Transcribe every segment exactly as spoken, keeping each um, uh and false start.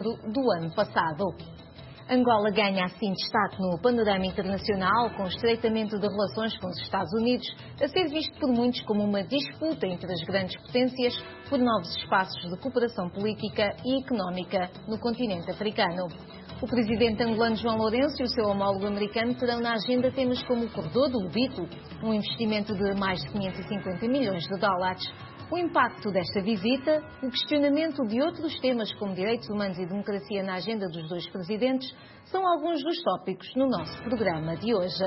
outubro do ano passado. Angola ganha assim destaque no panorama internacional, com o estreitamento de relações com os Estados Unidos, a ser visto por muitos como uma disputa entre as grandes potências por novos espaços de cooperação política e económica no continente africano. O presidente angolano João Lourenço e o seu homólogo americano terão na agenda temas como o corredor do Lobito, um investimento de mais de quinhentos e cinquenta milhões de dólares. O impacto desta visita, o questionamento de outros temas como direitos humanos e democracia na agenda dos dois presidentes, são alguns dos tópicos no nosso programa de hoje.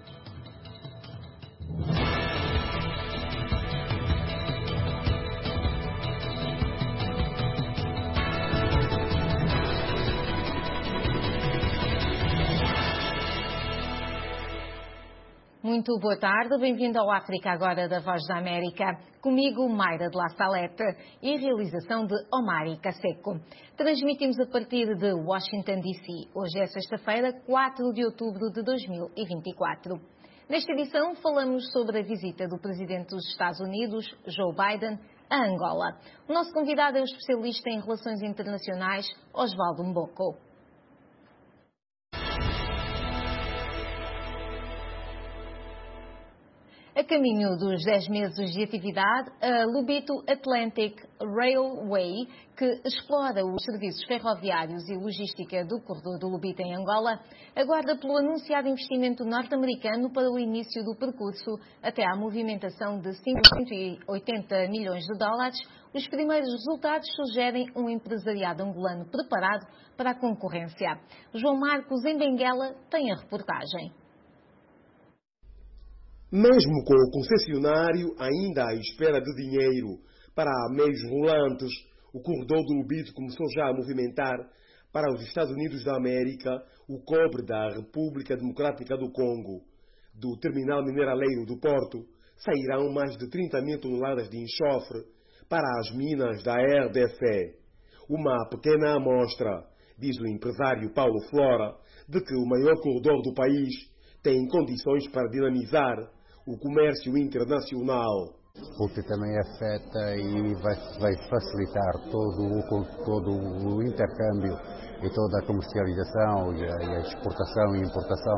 Muito boa tarde, bem-vindo ao África Agora da Voz da América. Comigo, Mayra de La Salete e realização de Omari Caseco. Transmitimos a partir de Washington, D C. Hoje é sexta-feira, quatro de outubro de dois mil e vinte e quatro. Nesta edição, falamos sobre a visita do presidente dos Estados Unidos, Joe Biden, a Angola. O nosso convidado é o especialista em relações internacionais, Osvaldo Mboko. A caminho dos dez meses de atividade, a Lobito Atlantic Railway, que explora os serviços ferroviários e logística do corredor do Lobito em Angola, aguarda pelo anunciado investimento norte-americano para o início do percurso até à movimentação de cento e oitenta milhões de dólares. Os primeiros resultados sugerem um empresariado angolano preparado para a concorrência. João Marcos, em Benguela, tem a reportagem. Mesmo com o concessionário ainda à espera de dinheiro para meios rolantes, o corredor do Lobito começou já a movimentar para os Estados Unidos da América o cobre da República Democrática do Congo. Do terminal mineraleiro do Porto sairão mais de trinta mil toneladas de enxofre para as minas da R D C. Uma pequena amostra, diz o empresário Paulo Flora, de que o maior corredor do país tem condições para dinamizar o comércio internacional. Porque também afeta e vai, vai facilitar todo o, todo o intercâmbio e toda a comercialização e a, e a exportação e importação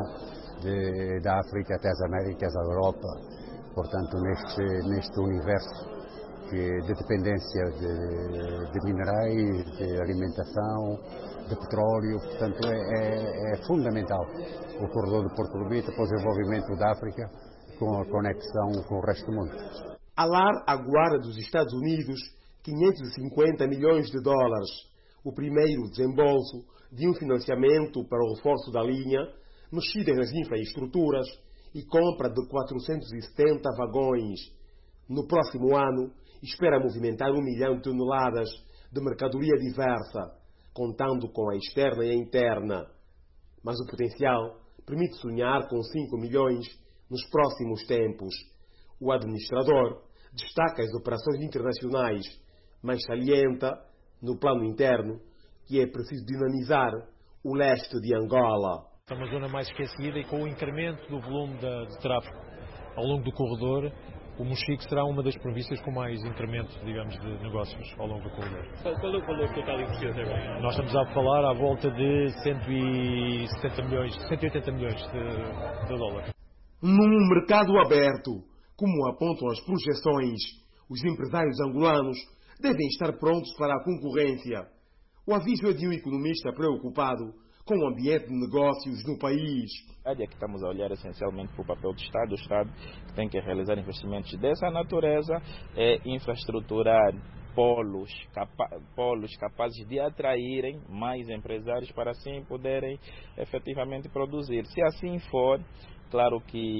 de, da África até as Américas, a Europa. Portanto, neste, neste universo que, de dependência de, de minerais, de alimentação, de petróleo, portanto, é, é, é fundamental o corredor do Porto Lobito para o desenvolvimento da África, com a conexão com o resto do mundo. A LAR aguarda dos Estados Unidos quinhentos e cinquenta milhões de dólares, o primeiro desembolso de um financiamento para o reforço da linha, mexidas nas infraestruturas e compra de quatrocentos e setenta vagões. No próximo ano, espera movimentar um milhão de toneladas de mercadoria diversa, contando com a externa e a interna. Mas o potencial permite sonhar com cinco milhões nos próximos tempos. O administrador destaca as operações internacionais, mas salienta, no plano interno, que é preciso dinamizar o leste de Angola. É uma zona mais esquecida e com o incremento do volume de, de tráfego ao longo do corredor, o Mochico será uma das províncias com mais incremento, digamos, de negócios ao longo do corredor. Qual é o valor total investido até agora? Nós estamos a falar à volta de cento e setenta milhões, cento e oitenta milhões de, de dólares. Num mercado aberto, como apontam as projeções, os empresários angolanos devem estar prontos para a concorrência. O aviso é de um economista preocupado com o ambiente de negócios no país. A área que estamos a olhar essencialmente para o papel do Estado, o Estado tem que realizar investimentos dessa natureza, é infraestruturar polos, capa polos capazes de atraírem mais empresários para assim poderem efetivamente produzir. Se assim for, claro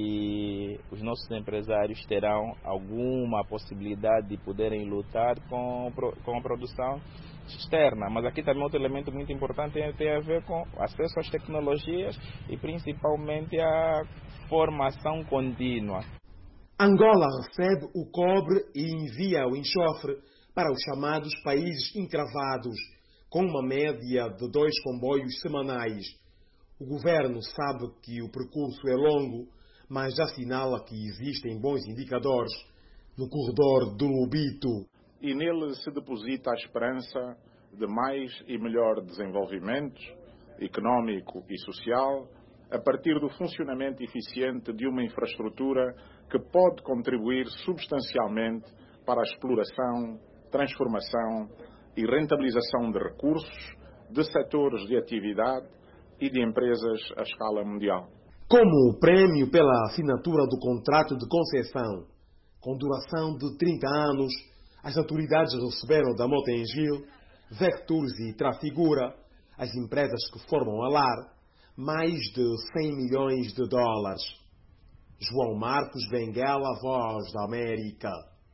que os nossos empresários terão alguma possibilidade de poderem lutar com, com a produção externa, mas aqui também outro elemento muito importante tem a ver com acesso às tecnologias e principalmente a formação contínua. Angola recebe o cobre e envia o enxofre para os chamados países encravados, com uma média de dois comboios semanais. O governo sabe que o percurso é longo, mas já assinala que existem bons indicadores no corredor do Lobito. E nele se deposita a esperança de mais e melhor desenvolvimento económico e social a partir do funcionamento eficiente de uma infraestrutura que pode contribuir substancialmente para a exploração, transformação e rentabilização de recursos, de setores de atividade e de empresas à escala mundial. Como prêmio pela assinatura do contrato de concessão, com duração de trinta anos, as autoridades receberam da Mota-Engil, Vectures e Trafigura, as empresas que formam a LAR, mais de cem milhões de dólares. João Marcos Benguela, Voz da América.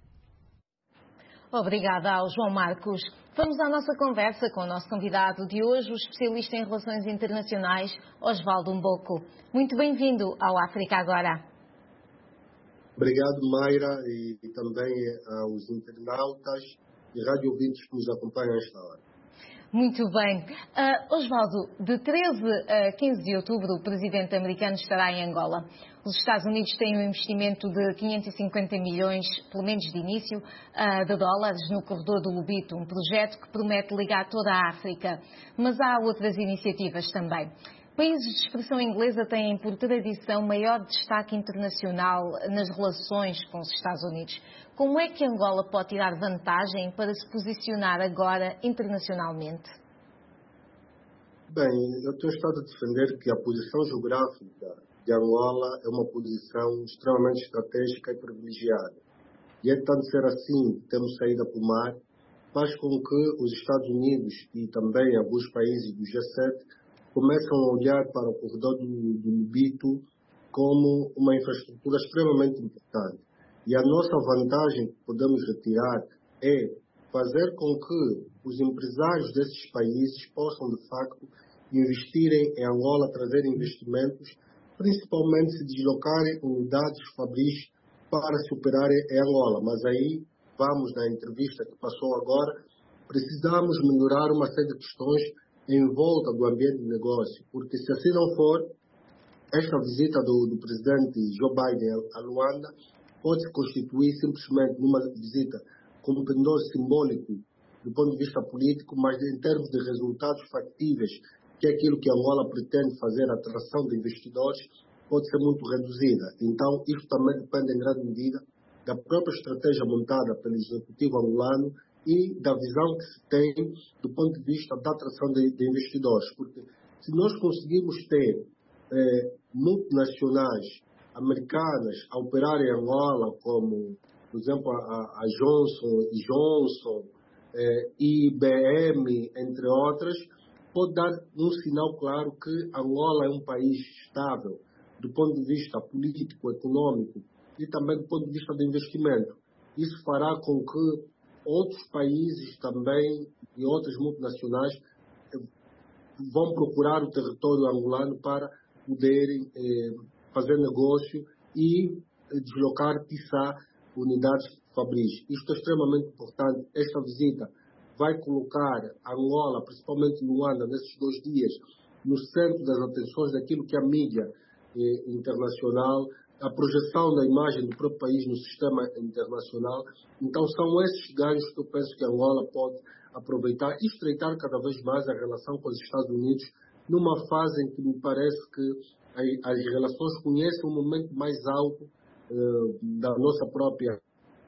Obrigada ao João Marcos. Vamos à nossa conversa com o nosso convidado de hoje, o especialista em relações internacionais, Osvaldo Mboco. Muito bem-vindo ao África Agora. Obrigado, Mayra, e também aos internautas e rádio ouvintes que nos acompanham esta hora. Muito bem. Uh, Osvaldo, de treze a quinze de outubro, o presidente americano estará em Angola. Os Estados Unidos têm um investimento de quinhentos e cinquenta milhões, pelo menos de início, uh, de dólares no corredor do Lobito, um projeto que promete ligar toda a África. Mas há outras iniciativas também. Países de expressão inglesa têm, por tradição, maior destaque internacional nas relações com os Estados Unidos. Como é que Angola pode tirar vantagem para se posicionar agora internacionalmente? Bem, eu tenho estado a defender que a posição geográfica de Angola é uma posição extremamente estratégica e privilegiada. E é tanto ser assim, temos saída para o mar, faz com que os Estados Unidos e também alguns países do G sete começam a olhar para o corredor do, do Lobito como uma infraestrutura extremamente importante. E a nossa vantagem que podemos retirar é fazer com que os empresários desses países possam, de facto, investirem em Angola, trazer investimentos, principalmente se deslocarem unidades fabris para se operarem em Angola. Mas aí, vamos na entrevista que passou agora, precisamos melhorar uma série de questões em volta do ambiente de negócio, porque se assim não for, esta visita do, do presidente Joe Biden a Luanda pode se constituir simplesmente numa visita com um pendor simbólico do ponto de vista político, mas em termos de resultados factíveis, que é aquilo que Angola pretende fazer, a atração de investidores, pode ser muito reduzida. Então, isto também depende em grande medida da própria estratégia montada pelo executivo angolano e da visão que se tem do ponto de vista da atração de, de investidores. Porque se nós conseguimos ter eh, multinacionais americanas a operar em Angola, como, por exemplo, a, a Johnson e Johnson, eh, I B M, entre outras, pode dar um sinal claro que Angola é um país estável do ponto de vista político, econômico e também do ponto de vista do investimento. Isso fará com que outros países também e outras multinacionais vão procurar o território angolano para poderem eh, fazer negócio e deslocar, quiçá, unidades fabris. Isto é extremamente importante. Esta visita vai colocar Angola, principalmente Luanda, nesses dois dias, no centro das atenções daquilo que a mídia eh, internacional, a projeção da imagem do próprio país no sistema internacional. Então, são esses ganhos que eu penso que Angola pode aproveitar e estreitar cada vez mais a relação com os Estados Unidos, numa fase em que me parece que as relações conhecem um momento mais alto eh, da nossa própria.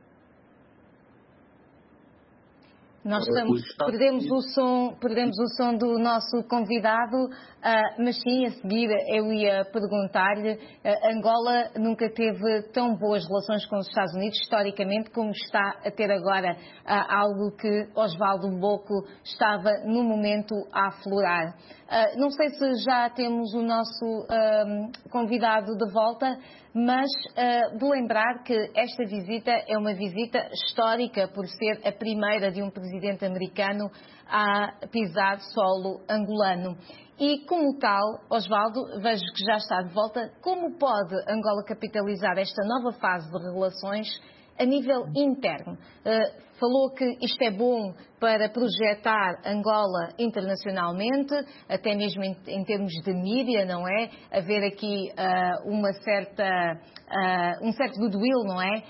Nós estamos, perdemos o som, perdemos o som do nosso convidado, uh, mas sim, a seguir eu ia perguntar-lhe, uh, Angola nunca teve tão boas relações com os Estados Unidos, historicamente, como está a ter agora, uh, algo que Osvaldo Mboco estava, no momento, a aflorar. Uh, não sei se já temos o nosso uh, convidado de volta, mas uh, de lembrar que esta visita é uma visita histórica por ser a primeira de um presidente americano a pisar solo angolano. E como tal, Osvaldo, vejo que já está de volta, como pode Angola capitalizar esta nova fase de relações a nível interno. Uh, falou que isto é bom para projetar Angola internacionalmente, até mesmo em, em termos de mídia, não é? Haver aqui uh, uma certa, uh, um certo goodwill, não é?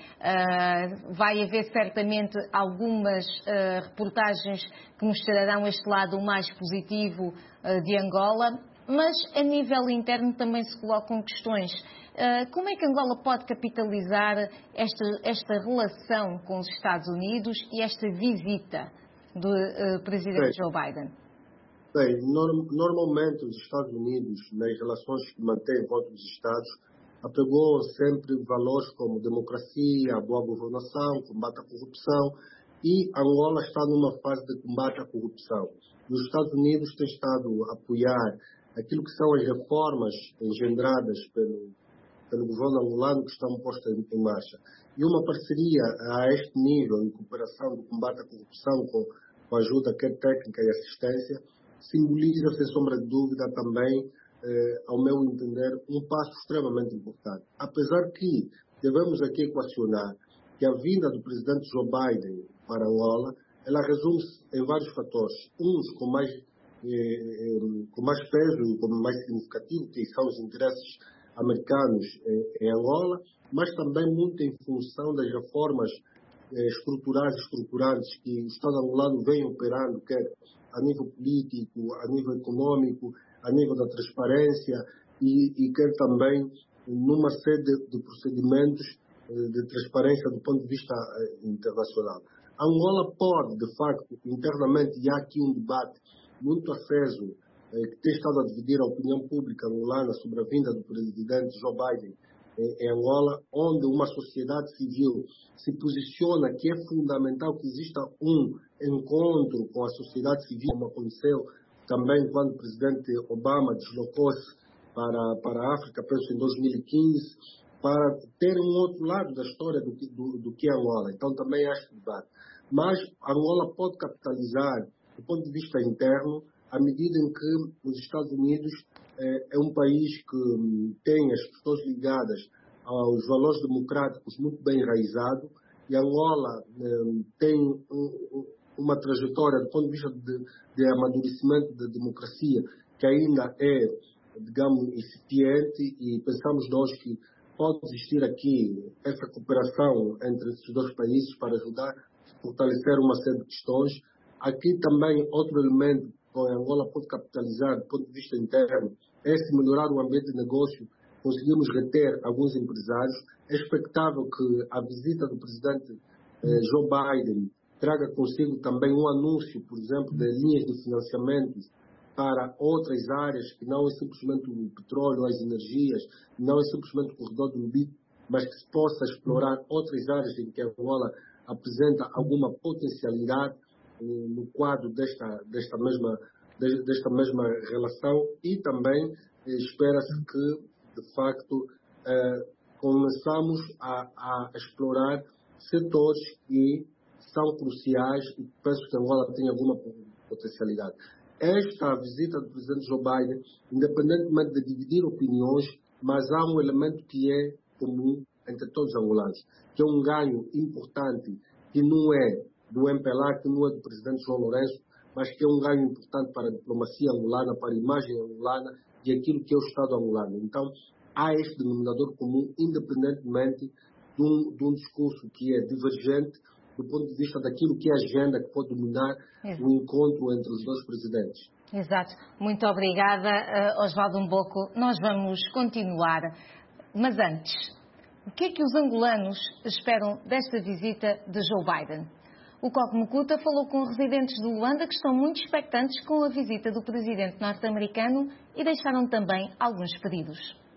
Uh, vai haver certamente algumas uh, reportagens que mostrarão este lado mais positivo uh, de Angola, mas a nível interno também se colocam questões. Uh, como é que Angola pode capitalizar esta, esta relação com os Estados Unidos e esta visita do uh, presidente Joe Biden? Bem, norm, normalmente os Estados Unidos, nas relações que mantêm com outros Estados, apregou sempre valores como democracia, boa governação, combate à corrupção, e Angola está numa fase de combate à corrupção. E os Estados Unidos têm estado a apoiar aquilo que são as reformas engendradas pelo pelo governo angolano que estão postas em marcha. E uma parceria a este nível, em cooperação do combate à corrupção com, com ajuda quer técnica e assistência, simboliza, sem sombra de dúvida, também, eh, ao meu entender, um passo extremamente importante. Apesar que devemos aqui equacionar que a vinda do presidente Joe Biden para Angola, ela resume-se em vários fatores, uns com mais, eh, eh, com mais peso e como mais significativo, que são os interesses americanos em Angola, mas também muito em função das reformas eh, estruturais e estruturantes que o Estado angolano vem operando, quer a nível político, a nível econômico, a nível da transparência e, e quer também numa série de, de procedimentos eh, de transparência do ponto de vista eh, internacional. Angola pode, de facto, internamente, e há aqui um debate muito aceso que tem estado a dividir a opinião pública angolana sobre a vinda do presidente Joe Biden em Angola, onde uma sociedade civil se posiciona que é fundamental que exista um encontro com a sociedade civil, como aconteceu também quando o presidente Obama deslocou-se para, para a África, penso em dois mil e quinze, para ter um outro lado da história do, do, do que é Angola. Então também há este debate. Mas Angola pode capitalizar, do ponto de vista interno, à medida em que os Estados Unidos eh, é um país que hum, tem as questões ligadas aos valores democráticos muito bem enraizado, e Angola eh, tem um, uma trajetória do ponto de vista de, de amadurecimento da democracia que ainda é, digamos, incipiente, e pensamos nós que pode existir aqui essa cooperação entre esses dois países para ajudar a fortalecer uma série de questões. Aqui também outro elemento que a Angola pode capitalizar do ponto de vista interno é se melhorar o ambiente de negócio, conseguimos reter alguns empresários. É expectável que a visita do presidente eh, Joe Biden traga consigo também um anúncio, por exemplo, de linhas de financiamento para outras áreas, que não é simplesmente o petróleo, as energias, não é simplesmente o corredor do Lubico, mas que se possa explorar outras áreas em que a Angola apresenta alguma potencialidade no quadro desta, desta, mesma, desta mesma relação, e também eh, espera-se que, de facto, eh, começamos a, a explorar setores que são cruciais e penso que Angola tem alguma potencialidade. Esta visita do presidente Joe Biden, independentemente de dividir opiniões, mas há um elemento que é comum entre todos os angolanos, que é um ganho importante, que não é do M P L A, que não é do presidente João Lourenço, mas que é um ganho importante para a diplomacia angolana, para a imagem angolana e aquilo que é o Estado angolano. Então, há este denominador comum, independentemente de um, de um discurso que é divergente do ponto de vista daquilo que é a agenda que pode dominar Exato. O encontro entre os dois presidentes. Exato. Muito obrigada, Osvaldo Mboco. Nós vamos continuar, mas antes, o que é que os angolanos esperam desta visita de Joe Biden? O Coco Mukuta falou com residentes de Luanda que estão muito expectantes com a visita do presidente norte-americano e deixaram também alguns pedidos.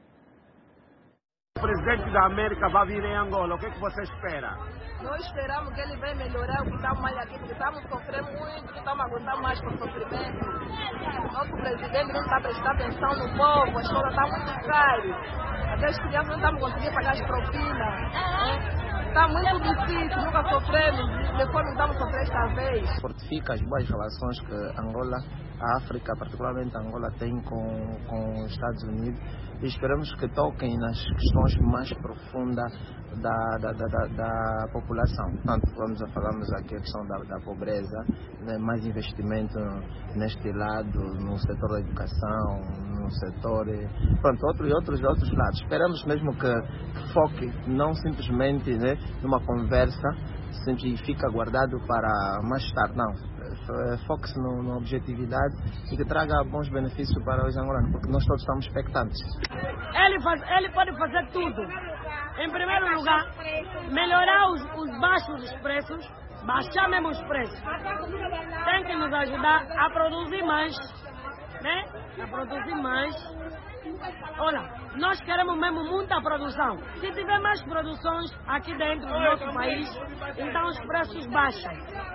O presidente da América vai vir em Angola, o que é que você espera? Nós esperamos que ele venha melhorar o que estamos mais aqui, porque estamos sofrendo muito, estamos aguentando mais por sofrimento. O nosso presidente não está prestando atenção no povo, a escola está muito cara. Até as crianças não estamos conseguindo pagar as propinas. Está muito difícil, nunca sofremos, depois não estamos sofrendo esta vez. Fortifica as boas relações que Angola a África, particularmente a Angola, tem com, com os Estados Unidos, e esperamos que toquem nas questões mais profundas da, da, da, da, da população. Portanto, vamos a falarmos aqui a questão da, da pobreza, né, mais investimento neste lado, no setor da educação, no setor, pronto, outro, e outros, outros lados. Esperamos mesmo que, que foque, não simplesmente, né, numa conversa, sempre fica guardado para mais tarde, não. Foque-se na objetividade e que traga bons benefícios para os angolanos, porque nós todos estamos expectantes. Ele, faz, ele pode fazer tudo. Em primeiro lugar, melhorar os, os baixos dos preços, baixar mesmo os preços. Tem que nos ajudar a produzir mais, né? A produzir mais. Olha, nós queremos mesmo muita produção. Se tiver mais produções aqui dentro do nosso país, então os preços baixam.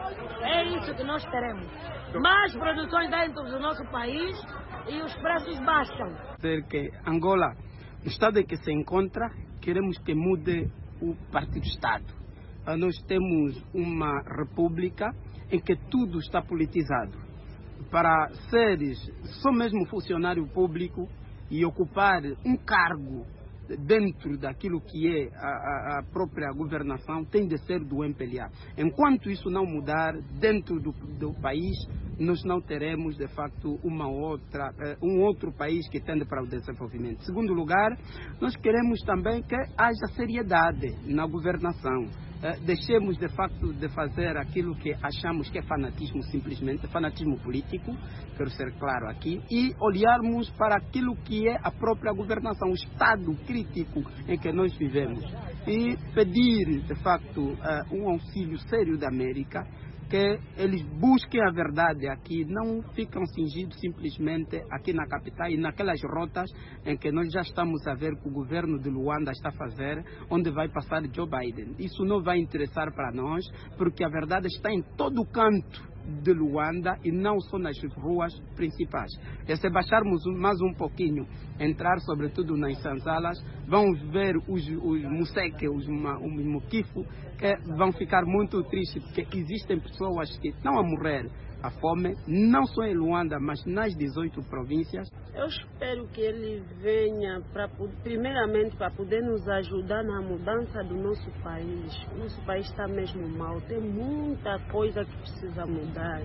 É isso que nós queremos. Mais produções dentro do nosso país e os preços baixam. Dizer que Angola, no estado em que se encontra, queremos que mude o partido-estado. Nós temos uma república em que tudo está politizado. Para seres só mesmo funcionário público e ocupar um cargo dentro daquilo que é a, a própria governação, tem de ser do M P L A. Enquanto isso não mudar dentro do, do país, nós não teremos, de facto, uma outra, um outro país que tende para o desenvolvimento. Em segundo lugar, nós queremos também que haja seriedade na governação. Deixemos, de facto, de fazer aquilo que achamos que é fanatismo, simplesmente, fanatismo político, quero ser claro aqui, e olharmos para aquilo que é a própria governação, o estado crítico em que nós vivemos. E pedir, de facto, um auxílio sério da América, que eles busquem a verdade aqui, não ficam cingidos simplesmente aqui na capital e naquelas rotas em que nós já estamos a ver que o governo de Luanda está a fazer, onde vai passar Joe Biden. Isso não vai interessar para nós, porque a verdade está em todo o canto de Luanda e não só nas ruas principais. E se baixarmos mais um pouquinho, entrar sobretudo nas sanzalas, vamos ver os, os museque, os, os muquifo, que vão ficar muito tristes, porque existem pessoas que estão a morrer à fome, não só em Luanda, mas nas dezoito províncias. Eu espero que ele venha, pra, primeiramente, para poder nos ajudar na mudança do nosso país. O nosso país está mesmo mal, tem muita coisa que precisa mudar.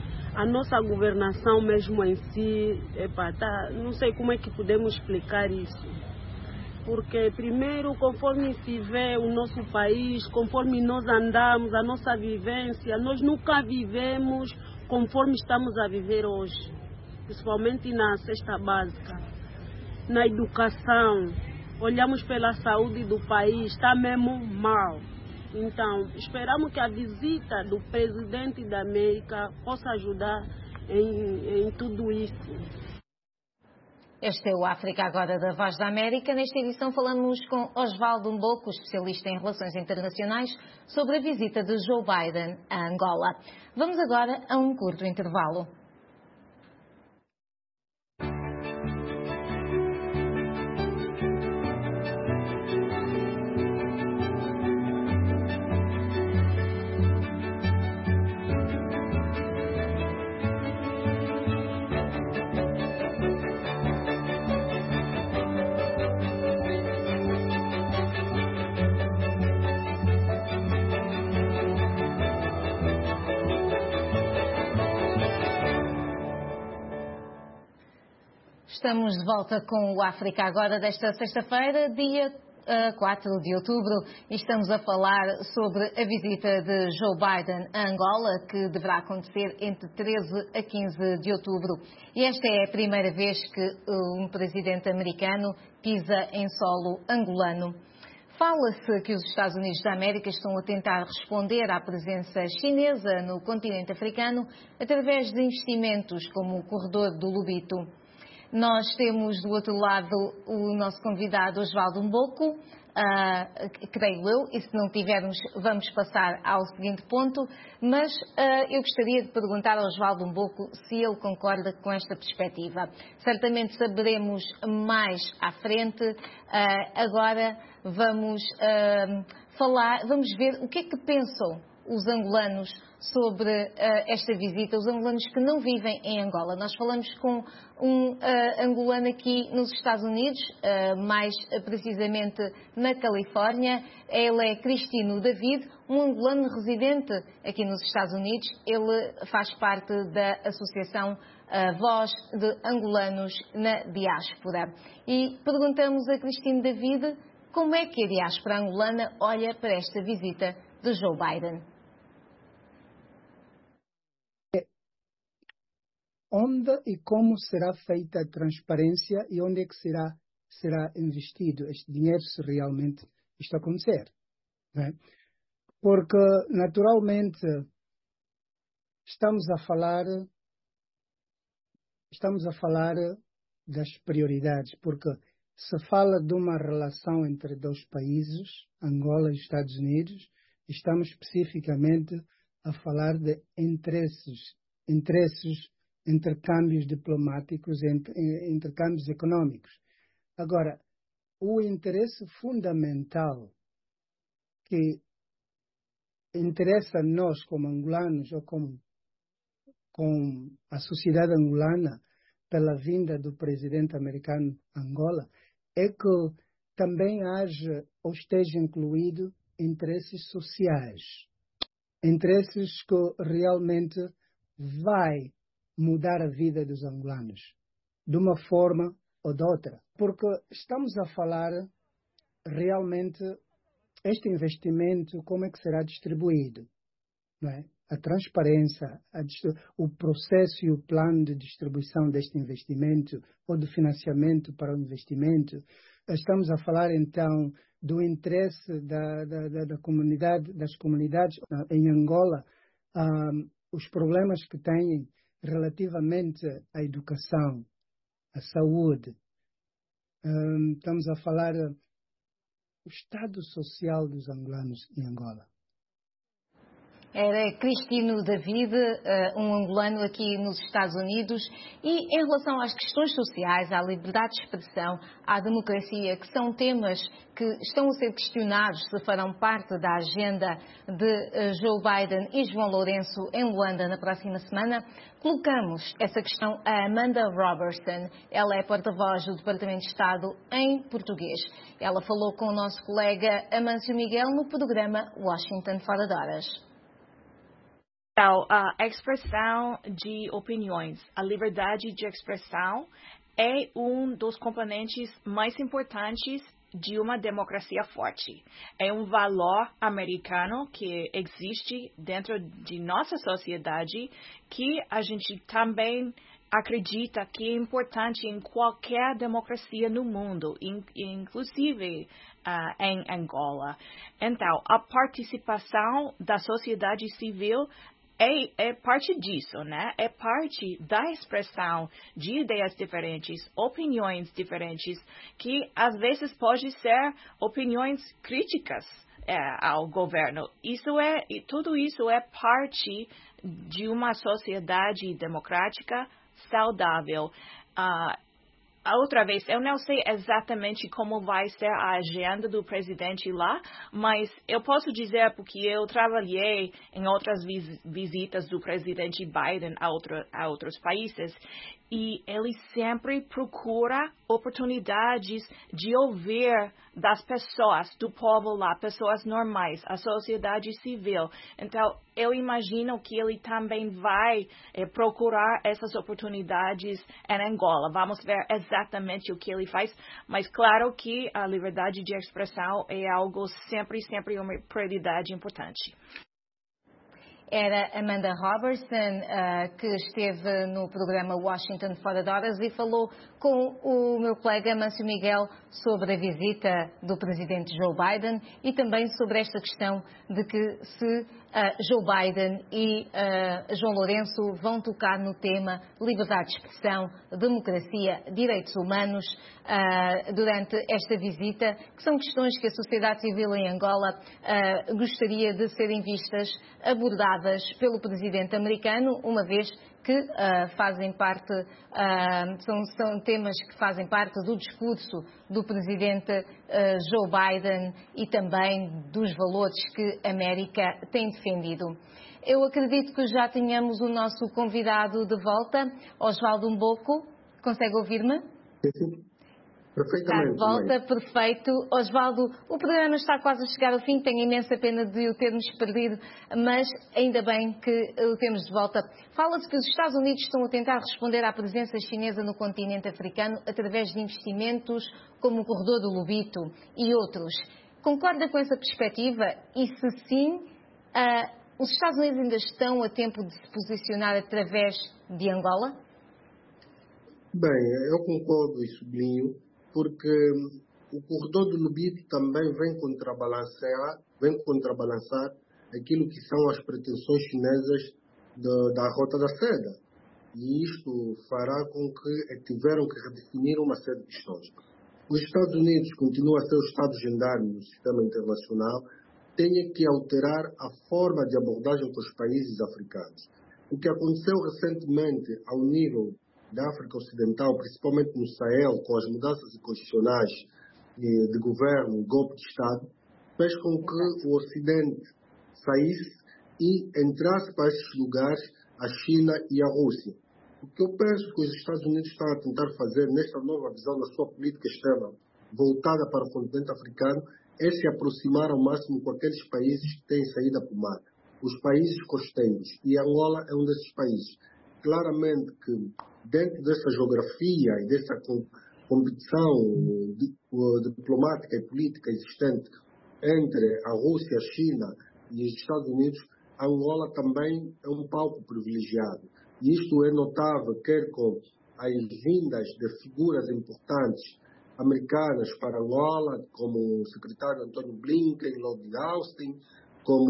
A nossa governação mesmo em si, epa, tá, não sei como é que podemos explicar isso. Porque primeiro, conforme se vê o nosso país, conforme nós andamos, a nossa vivência, nós nunca vivemos conforme estamos a viver hoje, principalmente na cesta básica, na educação, olhamos pela saúde do país, está mesmo mal. Então, esperamos que a visita do presidente da América possa ajudar em, em tudo isso. Este é o África Agora da Voz da América. Nesta edição falamos com Osvaldo Mboco, especialista em relações internacionais, sobre a visita de Joe Biden a Angola. Vamos agora a um curto intervalo. Estamos de volta com o África Agora desta sexta-feira, dia uh, quatro de outubro, e estamos a falar sobre a visita de Joe Biden a Angola, que deverá acontecer entre treze a quinze de outubro. E esta é a primeira vez que um presidente americano pisa em solo angolano. Fala-se que os Estados Unidos da América estão a tentar responder à presença chinesa no continente africano através de investimentos como o corredor do Lubito. Nós temos do outro lado o nosso convidado Osvaldo Mboco, uh, creio eu, e se não tivermos vamos passar ao seguinte ponto, mas uh, eu gostaria de perguntar ao Osvaldo Mboco se ele concorda com esta perspectiva. Certamente saberemos mais à frente, uh, agora vamos uh, falar, vamos ver o que é que pensam os angolanos sobre uh, esta visita, os angolanos que não vivem em Angola. Nós falamos com um uh, angolano aqui nos Estados Unidos, uh, mais precisamente na Califórnia. Ele é Cristino David, um angolano residente aqui nos Estados Unidos. Ele faz parte da Associação a Voz de Angolanos na Diáspora. E perguntamos a Cristino David como é que a diáspora angolana olha para esta visita de Joe Biden. Onde e como será feita a transparência e onde é que será, será investido este dinheiro se realmente isto acontecer, né? Porque, naturalmente, estamos a falar... Estamos a falar das prioridades, porque se fala de uma relação entre dois países, Angola e Estados Unidos, estamos especificamente a falar de interesses, interesses, intercâmbios diplomáticos, intercâmbios econômicos. Agora, o interesse fundamental que interessa a nós como angolanos ou como com a sociedade angolana pela vinda do presidente americano a Angola, é que também haja ou esteja incluído interesses sociais, interesses que realmente vai mudar a vida dos angolanos, de uma forma ou de outra. Porque estamos a falar realmente este investimento, como é que será distribuído, não é? A transparência, a, o processo e o plano de distribuição deste investimento ou de financiamento para o investimento. Estamos a falar, então, do interesse da, da, da, da comunidade, das comunidades em Angola, um, os problemas que têm relativamente à educação, à saúde. Um, estamos a falar do estado social dos angolanos em Angola. Era Cristino David, um angolano aqui nos Estados Unidos, e em relação às questões sociais, à liberdade de expressão, à democracia, que são temas que estão a ser questionados se farão parte da agenda de Joe Biden e João Lourenço em Luanda na próxima semana, colocamos essa questão a Amanda Robertson. Ela é porta-voz do Departamento de Estado em português. Ela falou com o nosso colega Amâncio Miguel no programa Washington Fora de Horas. Então, a expressão de opiniões, a liberdade de expressão é um dos componentes mais importantes de uma democracia forte. É um valor americano que existe dentro de nossa sociedade que a gente também acredita que é importante em qualquer democracia no mundo, inclusive uh, em Angola. Então, a participação da sociedade civil É, é parte disso, né? É parte da expressão de ideias diferentes, opiniões diferentes, que às vezes pode ser opiniões críticas é, ao governo. Isso é, e tudo isso é parte de uma sociedade democrática saudável. Uh, A outra vez, eu não sei exatamente como vai ser a agenda do presidente lá, mas eu posso dizer porque eu trabalhei em outras vis- visitas do presidente Biden a, outro, a outros países, e ele sempre procura oportunidades de ouvir das pessoas, do povo lá, pessoas normais, a sociedade civil. Então, eu imagino que ele também vai eh, procurar essas oportunidades em Angola. Vamos ver exatamente o que ele faz, mas claro que a liberdade de expressão é algo sempre, sempre uma prioridade importante. Era Amanda Robertson, uh, que esteve no programa Washington Fora de Horas e falou com o meu colega Amâncio Miguel sobre a visita do presidente Joe Biden e também sobre esta questão de que se uh, Joe Biden e uh, João Lourenço vão tocar no tema liberdade de expressão, democracia, direitos humanos uh, durante esta visita, que são questões que a sociedade civil em Angola uh, gostaria de serem vistas, abordadas pelo presidente americano, uma vez que uh, fazem parte, uh, são, são temas que fazem parte do discurso do presidente uh, Joe Biden e também dos valores que a América tem defendido. Eu acredito que já tenhamos o nosso convidado de volta, Osvaldo Mboco. Consegue ouvir-me? Sim. Perfeitamente. Está de volta, perfeito. Osvaldo, o programa está quase a chegar ao fim, tenho imensa pena de o termos perdido, mas ainda bem que o temos de volta. Fala-se que os Estados Unidos estão a tentar responder à presença chinesa no continente africano através de investimentos como o Corredor do Lobito e outros. Concorda com essa perspectiva? E se sim, uh, os Estados Unidos ainda estão a tempo de se posicionar através de Angola? Bem, eu concordo e sublinho, porque o corredor do Lobito também vem contrabalançar, vem contrabalançar aquilo que são as pretensões chinesas de, da Rota da Seda. E isto fará com que tiveram que redefinir uma série de questões. Os Estados Unidos continuam a ser o Estado gendarme no sistema internacional, têm que alterar a forma de abordagem com os países africanos. O que aconteceu recentemente ao nível da África Ocidental, principalmente no Sahel, com as mudanças constitucionais de governo, golpe de Estado, fez com que o Ocidente saísse e entrasse para esses lugares a China e a Rússia. O que eu penso que os Estados Unidos estão a tentar fazer nesta nova visão da sua política externa voltada para o continente africano é se aproximar ao máximo com aqueles países que têm saída para o mar, os países costeiros, e Angola é um desses países. Claramente que dentro dessa geografia e dessa competição diplomática e política existente entre a Rússia, a China e os Estados Unidos, Angola também é um palco privilegiado. E isto é notável, quer com as vindas de figuras importantes americanas para Angola, como o secretário António Blinken, Lloyd Austin, como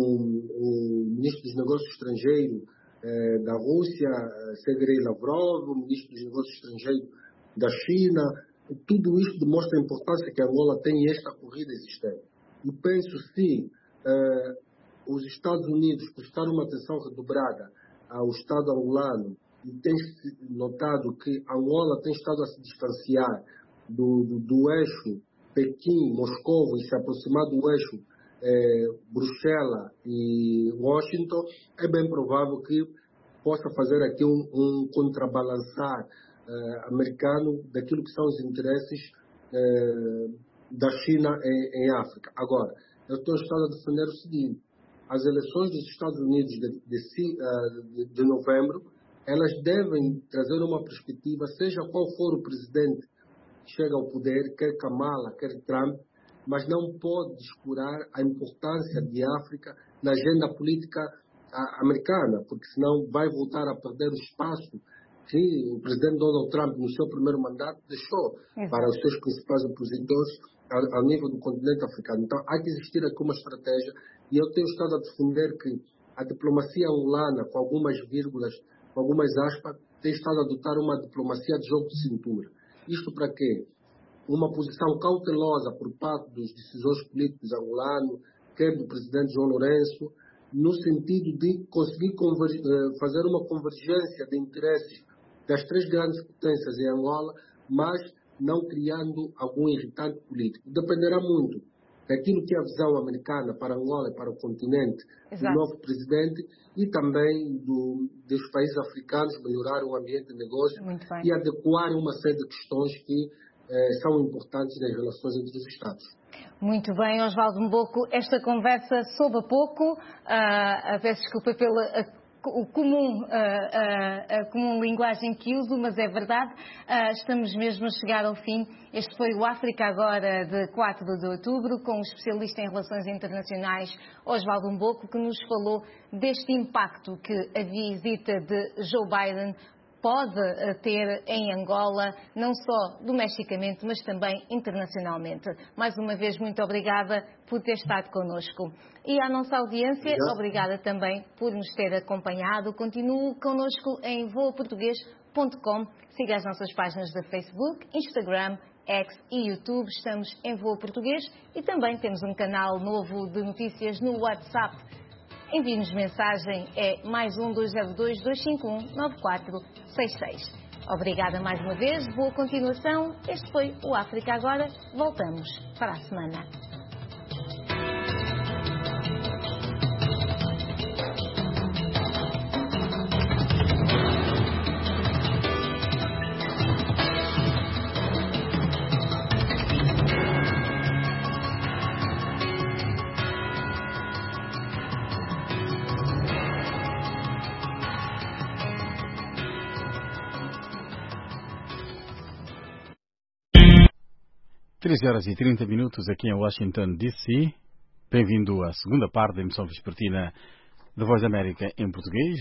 o ministro dos Negócios Estrangeiros eh, da Rússia, Sergei Lavrov, o ministro dos Negócios Estrangeiros da China. Tudo isto demonstra a importância que Angola tem em esta corrida existente. E penso se eh, os Estados Unidos prestaram uma atenção redobrada ao Estado angolano e tem notado que Angola tem estado a se distanciar do, do, do eixo Pequim-Moscou e se aproximar do eixo eh, Bruxelas e Washington, é bem provável que possa fazer aqui um, um contrabalançar eh, americano daquilo que são os interesses eh, da China em, em África. Agora, eu estou estado a defender o seguinte: as eleições dos Estados Unidos de, de, de, de novembro, elas devem trazer uma perspectiva, seja qual for o presidente que chega ao poder, quer Kamala, quer Trump, mas não pode descurar a importância de África na agenda política americana, porque senão vai voltar a perder o espaço que o presidente Donald Trump, no seu primeiro mandato, deixou Exato. Para os seus principais opositores ao, ao nível do continente africano. Então, há que existir aqui uma estratégia, e eu tenho estado a defender que a diplomacia angolana, com algumas vírgulas, com algumas aspas, tem estado a adotar uma diplomacia de jogo de cintura. Isto para quê? Uma posição cautelosa por parte dos decisores políticos angolanos, quer do presidente João Lourenço, no sentido de conseguir fazer uma convergência de interesses das três grandes potências em Angola, mas não criando algum irritante político. Dependerá muito daquilo que é a visão americana para Angola e para o continente Exato. Do novo presidente e também do, dos países africanos melhorar o ambiente de negócio e adequar uma série de questões que eh, são importantes nas relações entre os Estados. Muito bem, Osvaldo Mboco, esta conversa soube a pouco, uh, peço desculpa pela uh, o comum, uh, uh, a comum linguagem que uso, mas é verdade, uh, estamos mesmo a chegar ao fim. Este foi o África Agora de quatro de outubro, com o especialista em relações internacionais Osvaldo Mboco, que nos falou deste impacto que a visita de Joe Biden pode ter em Angola, não só domesticamente, mas também internacionalmente. Mais uma vez, muito obrigada por ter estado connosco. E à nossa audiência, Obrigado. Obrigada também por nos ter acompanhado. Continue connosco em voa português ponto com. Siga as nossas páginas de Facebook, Instagram, X e YouTube. Estamos em Voa Português e também temos um canal novo de notícias no WhatsApp. envie-nos mensagem, é mais um dois zero dois, dois cinco um, nove quatro seis seis. Obrigada mais uma vez, boa continuação. Este foi o África Agora. Voltamos para a semana. treze horas e trinta minutos aqui em Washington, D C. Bem-vindo à segunda parte da emissão vespertina da Voz da América em português.